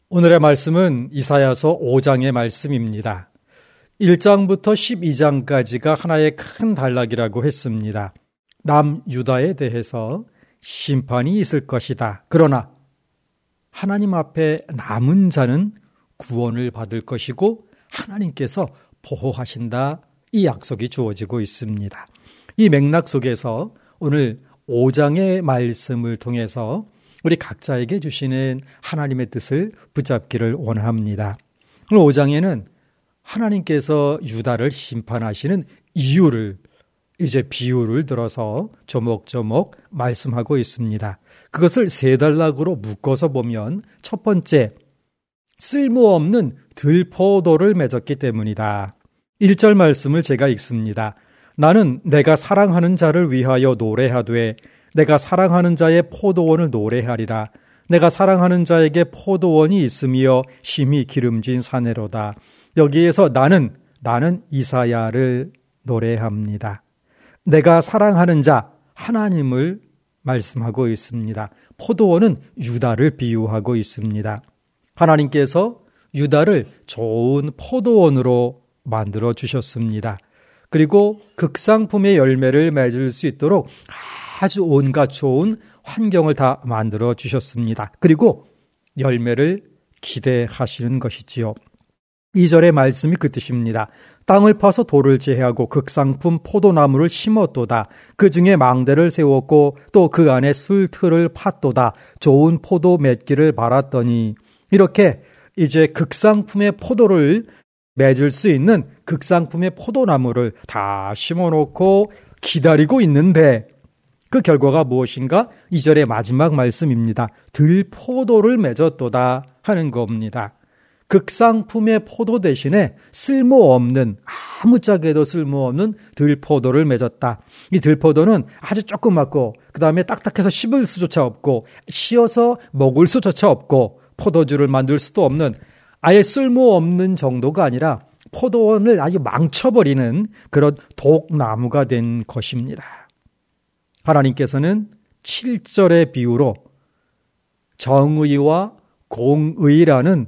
오늘의 말씀은 이사야서 5장의 말씀입니다. 1장부터 12장까지가 하나의 큰 단락이라고 했습니다. 남유다에 대해서 심판이 있을 것이다. 그러나 하나님 앞에 남은 자는 구원을 받을 것이고 하나님께서 보호하신다. 이 약속이 주어지고 있습니다. 이 맥락 속에서 오늘 5장의 말씀을 통해서 우리 각자에게 주시는 하나님의 뜻을 붙잡기를 원합니다. 오늘 5장에는 하나님께서 유다를 심판하시는 이유를 이제 비유를 들어서 조목조목 말씀하고 있습니다. 그것을 세 단락으로 묶어서 보면 첫 번째, 쓸모없는 들포도를 맺었기 때문이다. 1절 말씀을 제가 읽습니다. 나는 내가 사랑하는 자를 위하여 노래하되 내가 사랑하는 자의 포도원을 노래하리라. 내가 사랑하는 자에게 포도원이 있으며 심히 기름진 사내로다. 여기에서 나는 이사야를 노래합니다. 내가 사랑하는 자 하나님을 말씀하고 있습니다. 포도원은 유다를 비유하고 있습니다. 하나님께서 유다를 좋은 포도원으로 만들어 주셨습니다. 그리고 극상품의 열매를 맺을 수 있도록 아주 온갖 좋은 환경을 다 만들어 주셨습니다. 그리고 열매를 기대하시는 것이지요. 2절의 말씀이 그 뜻입니다. 땅을 파서 돌을 제하고 극상품 포도나무를 심었도다. 그 중에 망대를 세웠고 또 그 안에 술틀을 팠도다. 좋은 포도 맺기를 바랐더니 이렇게 이제 극상품의 포도를 맺을 수 있는 극상품의 포도나무를 다 심어놓고 기다리고 있는데 그 결과가 무엇인가? 2절의 마지막 말씀입니다. 들포도를 맺었도다 하는 겁니다. 극상품의 포도 대신에 쓸모없는 아무짝에도 쓸모없는 들포도를 맺었다. 이 들포도는 아주 조그맣고 그 다음에 딱딱해서 씹을 수조차 없고 씌어서 먹을 수조차 없고 포도주를 만들 수도 없는 아예 쓸모없는 정도가 아니라 포도원을 아주 망쳐버리는 그런 독나무가 된 것입니다. 하나님께서는 7절의 비유로 정의와 공의라는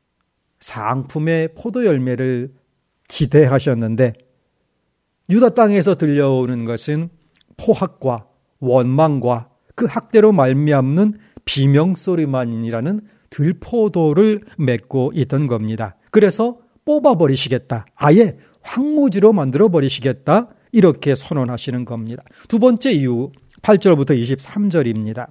상품의 포도 열매를 기대하셨는데 유다 땅에서 들려오는 것은 포학과 원망과 그 학대로 말미암는 비명소리만이라는 들포도를 맺고 있던 겁니다. 그래서 뽑아버리시겠다. 아예 황무지로 만들어버리시겠다. 이렇게 선언하시는 겁니다. 두 번째 이유 8절부터 23절입니다.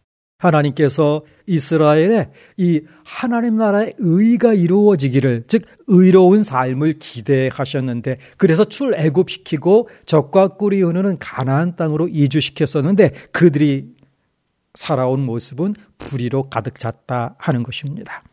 하나님께서 이스라엘의 이 하나님 나라의 의가 이루어지기를, 즉 의로운 삶을 기대하셨는데 그래서 출애굽시키고 젖과 꿀이 흐르는 가나안 땅으로 이주시켰었는데 그들이 살아온 모습은 불의로 가득 찼다 하는 것입니다.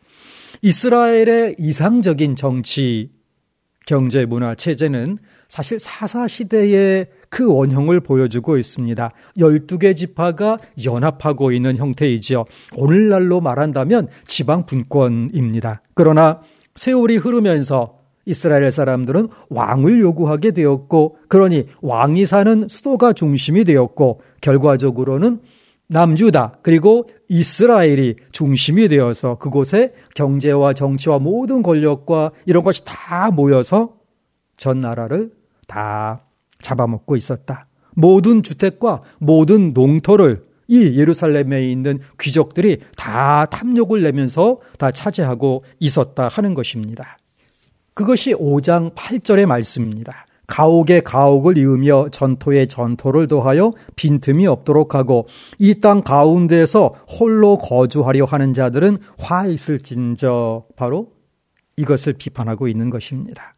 이스라엘의 이상적인 정치, 경제, 문화, 체제는 사실 사사시대의 그 원형을 보여주고 있습니다. 12개 지파가 연합하고 있는 형태이지요. 오늘날로 말한다면 지방 분권입니다. 그러나 세월이 흐르면서 이스라엘 사람들은 왕을 요구하게 되었고 그러니 왕이 사는 수도가 중심이 되었고 결과적으로는 남유다 그리고 이스라엘이 중심이 되어서 그곳에 경제와 정치와 모든 권력과 이런 것이 다 모여서 전 나라를 다 잡아먹고 있었다. 모든 주택과 모든 농토를 이 예루살렘에 있는 귀족들이 다 탐욕을 내면서 다 차지하고 있었다 하는 것입니다. 그것이 5장 8절의 말씀입니다. 가옥에 가옥을 이으며 전토에 전토를 더하여 빈틈이 없도록 하고 이 땅 가운데에서 홀로 거주하려 하는 자들은 화 있을진저, 바로 이것을 비판하고 있는 것입니다.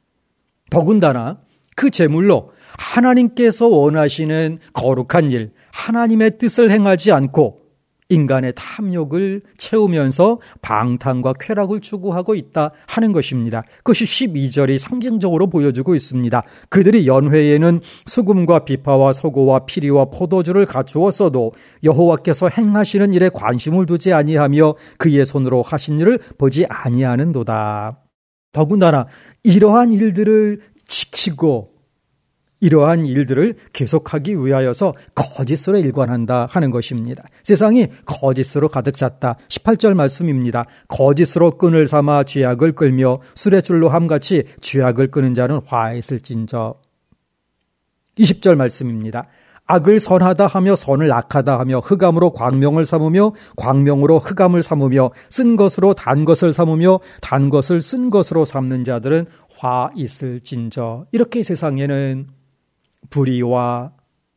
더군다나 그 제물로 하나님께서 원하시는 거룩한 일, 하나님의 뜻을 행하지 않고 인간의 탐욕을 채우면서 방탕과 쾌락을 추구하고 있다 하는 것입니다. 그것이 12절이 상징적으로 보여주고 있습니다. 그들이 연회에는 수금과 비파와 소고와 피리와 포도주를 갖추었어도 여호와께서 행하시는 일에 관심을 두지 아니하며 그의 손으로 하신 일을 보지 아니하는도다. 더군다나 이러한 일들을 지키고 이러한 일들을 계속하기 위하여서 거짓으로 일관한다 하는 것입니다. 세상이 거짓으로 가득 찼다. 18절 말씀입니다. 거짓으로 끈을 삼아 죄악을 끌며 술의 줄로 함같이 죄악을 끄는 자는 화에 있을진저. 20절 말씀입니다. 악을 선하다 하며 선을 악하다 하며 흑암으로 광명을 삼으며 광명으로 흑암을 삼으며 쓴 것으로 단 것을 삼으며 단 것을 쓴 것으로 삼는 자들은 화 있을진저. 이렇게 세상에는 불의와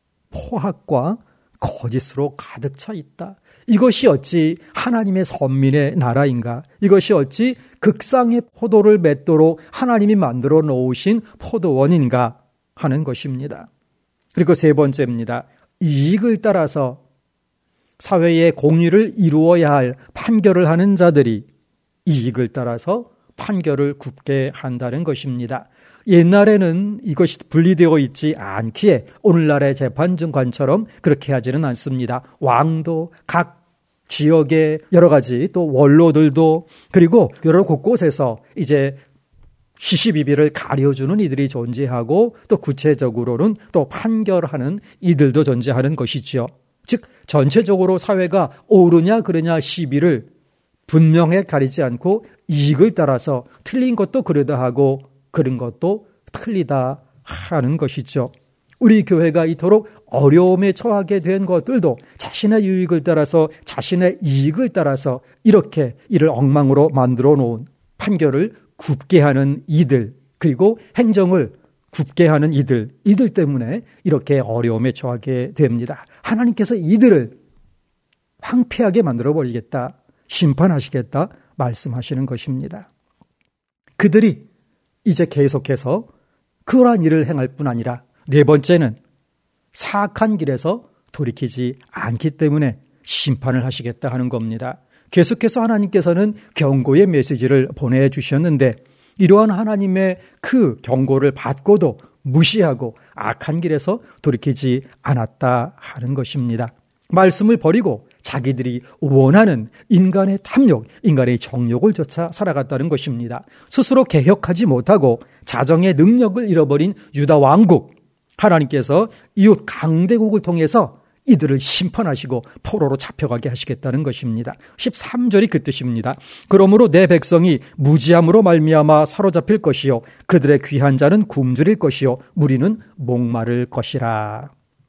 포악과 거짓으로 가득 차 있다. 이것이 어찌 하나님의 선민의 나라인가? 이것이 어찌 극상의 포도를 맺도록 하나님이 만들어 놓으신 포도원인가 하는 것입니다. 그리고 세 번째입니다. 이익을 따라서 사회의 공의를 이루어야 할 판결을 하는 자들이 이익을 따라서 판결을 굽게 한다는 것입니다. 옛날에는 이것이 분리되어 있지 않기에 오늘날의 재판정관처럼 그렇게 하지는 않습니다. 왕도 각 지역의 여러 가지 또 원로들도 그리고 여러 곳곳에서 이제 시시비비를 가려주는 이들이 존재하고 또 구체적으로는 또 판결하는 이들도 존재하는 것이지요. 즉 전체적으로 사회가 옳으냐 그르냐 시비를 분명히 가리지 않고 이익을 따라서 틀린 것도 그러다 하고 그런 것도 틀리다 하는 것이죠. 우리 교회가 이토록 어려움에 처하게 된 것들도 자신의 유익을 따라서 자신의 이익을 따라서 이렇게 이를 엉망으로 만들어 놓은 판결을 굽게 하는 이들 그리고 행정을 굽게 하는 이들 때문에 이렇게 어려움에 처하게 됩니다. 하나님께서 이들을 황폐하게 만들어버리겠다, 심판하시겠다 말씀하시는 것입니다. 그들이 이제 계속해서 그러한 일을 행할 뿐 아니라 네 번째는 사악한 길에서 돌이키지 않기 때문에 심판을 하시겠다 하는 겁니다. 계속해서 하나님께서는 경고의 메시지를 보내주셨는데 이러한 하나님의 그 경고를 받고도 무시하고 악한 길에서 돌이키지 않았다 하는 것입니다. 말씀을 버리고 자기들이 원하는 인간의 탐욕, 인간의 정욕을 쫓아 살아갔다는 것입니다. 스스로 개혁하지 못하고 자정의 능력을 잃어버린 유다 왕국, 하나님께서 이웃 강대국을 통해서 이들을 심판하시고 포로로 잡혀가게 하시겠다는 것입니다. 13절이 그 뜻입니다. 그러므로 내 백성이 무지함으로 말미암아 사로잡힐 것이요 그들의 귀한 자는 굶주릴 것이요 무리는 목마를 것이라.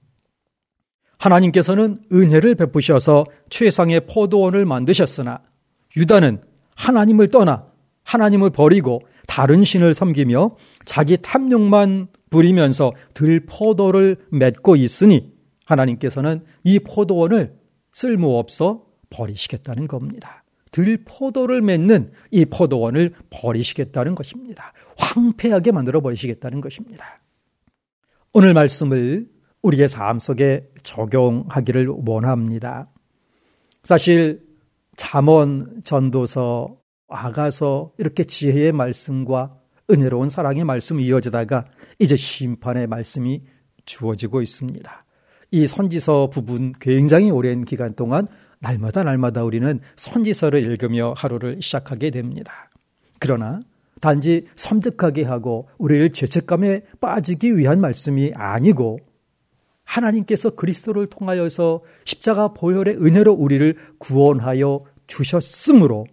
하나님께서는 은혜를 베푸셔서 최상의 포도원을 만드셨으나 유다는 하나님을 떠나 하나님을 버리고 다른 신을 섬기며 자기 탐욕만 부리면서 들포도를 맺고 있으니 하나님께서는 이 포도원을 쓸모없어 버리시겠다는 겁니다. 들포도를 맺는 이 포도원을 버리시겠다는 것입니다. 황폐하게 만들어 버리시겠다는 것입니다. 오늘 말씀을 우리의 삶 속에 적용하기를 원합니다. 사실 잠언, 전도서, 아가서 이렇게 지혜의 말씀과 은혜로운 사랑의 말씀이 이어지다가 이제 심판의 말씀이 주어지고 있습니다. 이 선지서 부분 굉장히 오랜 기간 동안 날마다 우리는 선지서를 읽으며 하루를 시작하게 됩니다. 그러나 단지 섬뜩하게 하고 우리를 죄책감에 빠지기 위한 말씀이 아니고 하나님께서 그리스도를 통하여서 십자가 보혈의 은혜로 우리를 구원하여 주셨으므로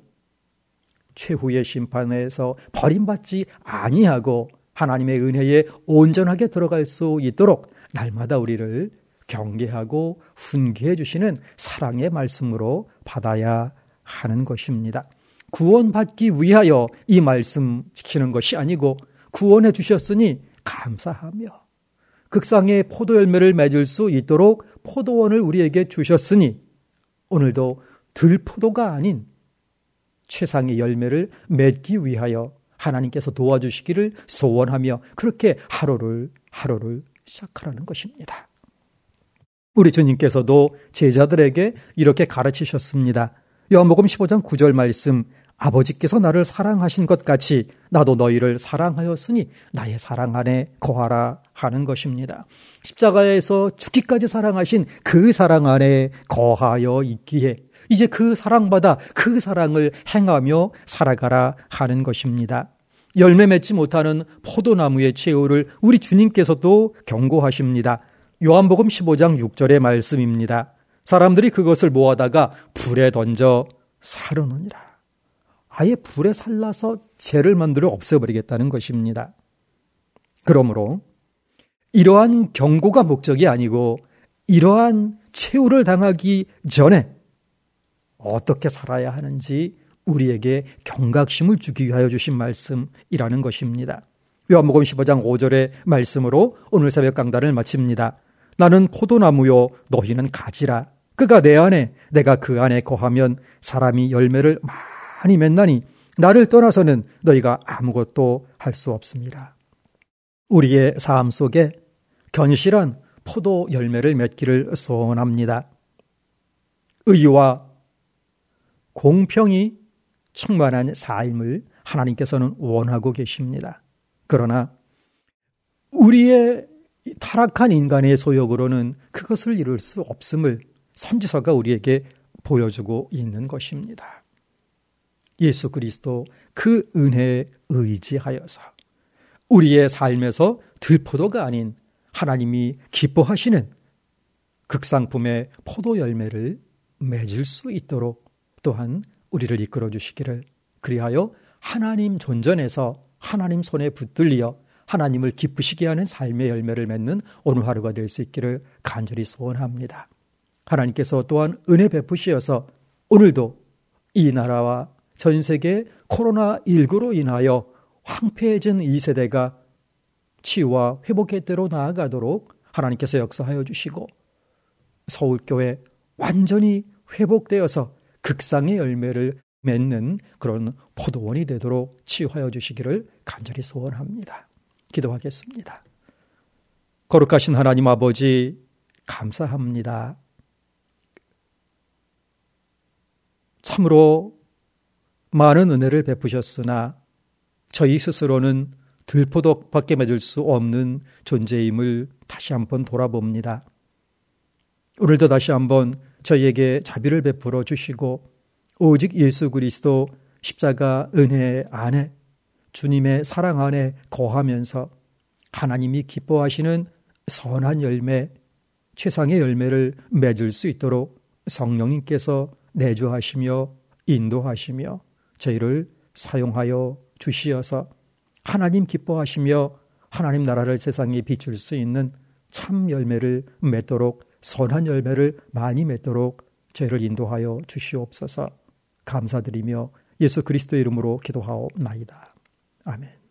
최후의 심판에서 버림받지 아니하고 하나님의 은혜에 온전하게 들어갈 수 있도록 날마다 우리를 경계하고 훈계해 주시는 사랑의 말씀으로 받아야 하는 것입니다. 구원받기 위하여 이 말씀 지키는 것이 아니고 구원해 주셨으니 감사하며 극상의 포도 열매를 맺을 수 있도록 포도원을 우리에게 주셨으니 오늘도 들포도가 아닌 최상의 열매를 맺기 위하여 하나님께서 도와주시기를 소원하며 그렇게 하루를 시작하라는 것입니다. 우리 주님께서도 제자들에게 이렇게 가르치셨습니다. 요한복음 15장 9절 말씀, 아버지께서 나를 사랑하신 것 같이 나도 너희를 사랑하였으니 나의 사랑 안에 거하라 하는 것입니다. 십자가에서 죽기까지 사랑하신 그 사랑 안에 거하여 있기에 이제 그 사랑받아 그 사랑을 행하며 살아가라 하는 것입니다. 열매 맺지 못하는 포도나무의 최후를 우리 주님께서도 경고하십니다. 요한복음 15장 6절의 말씀입니다. 사람들이 그것을 모아다가 불에 던져 사르느니라. 아예 불에 살라서 재를 만들어 없애버리겠다는 것입니다. 그러므로 이러한 경고가 목적이 아니고 이러한 최후를 당하기 전에 어떻게 살아야 하는지 우리에게 경각심을 주기 위하여 주신 말씀이라는 것입니다. 요한복음 15장 5절의 말씀으로 오늘 새벽 강단을 마칩니다. 나는 포도나무요 너희는 가지라. 그가 내 안에 내가 그 안에 거하면 사람이 열매를 많이 맺나니 나를 떠나서는 너희가 아무것도 할 수 없습니다. 우리의 삶 속에 견실한 포도 열매를 맺기를 소원합니다. 의와 공평이 충만한 삶을 하나님께서는 원하고 계십니다. 그러나 우리의 타락한 인간의 소욕으로는 그것을 이룰 수 없음을 선지서가 우리에게 보여주고 있는 것입니다. 예수 그리스도 그 은혜에 의지하여서 우리의 삶에서 들포도가 아닌 하나님이 기뻐하시는 극상품의 포도 열매를 맺을 수 있도록 또한 우리를 이끌어 주시기를, 그리하여 하나님 존전에서 하나님 손에 붙들려 하나님을 기쁘시게 하는 삶의 열매를 맺는 오늘 하루가 될 수 있기를 간절히 소원합니다. 하나님께서 또한 은혜 베푸시어서 오늘도 이 나라와 전 세계 코로나19로 인하여 황폐해진 이 세대가 치유와 회복의 때로 나아가도록 하나님께서 역사하여 주시고 서울교회 완전히 회복되어서 극상의 열매를 맺는 그런 포도원이 되도록 치유하여 주시기를 간절히 소원합니다. 기도하겠습니다. 거룩하신 하나님 아버지, 감사합니다. 참으로 많은 은혜를 베푸셨으나 저희 스스로는 들포도밖에 맺을 수 없는 존재임을 다시 한번 돌아봅니다. 오늘도 다시 한번 저희에게 자비를 베풀어 주시고 오직 예수 그리스도 십자가 은혜 안에 주님의 사랑 안에 거하면서 하나님이 기뻐하시는 선한 열매, 최상의 열매를 맺을 수 있도록 성령님께서 내주하시며 인도하시며 저희를 사용하여 주시어서 하나님 기뻐하시며 하나님 나라를 세상에 비출 수 있는 참 열매를 맺도록, 선한 열매를 많이 맺도록 저희를 인도하여 주시옵소서. 감사드리며 예수 그리스도의 이름으로 기도하옵나이다. 아멘.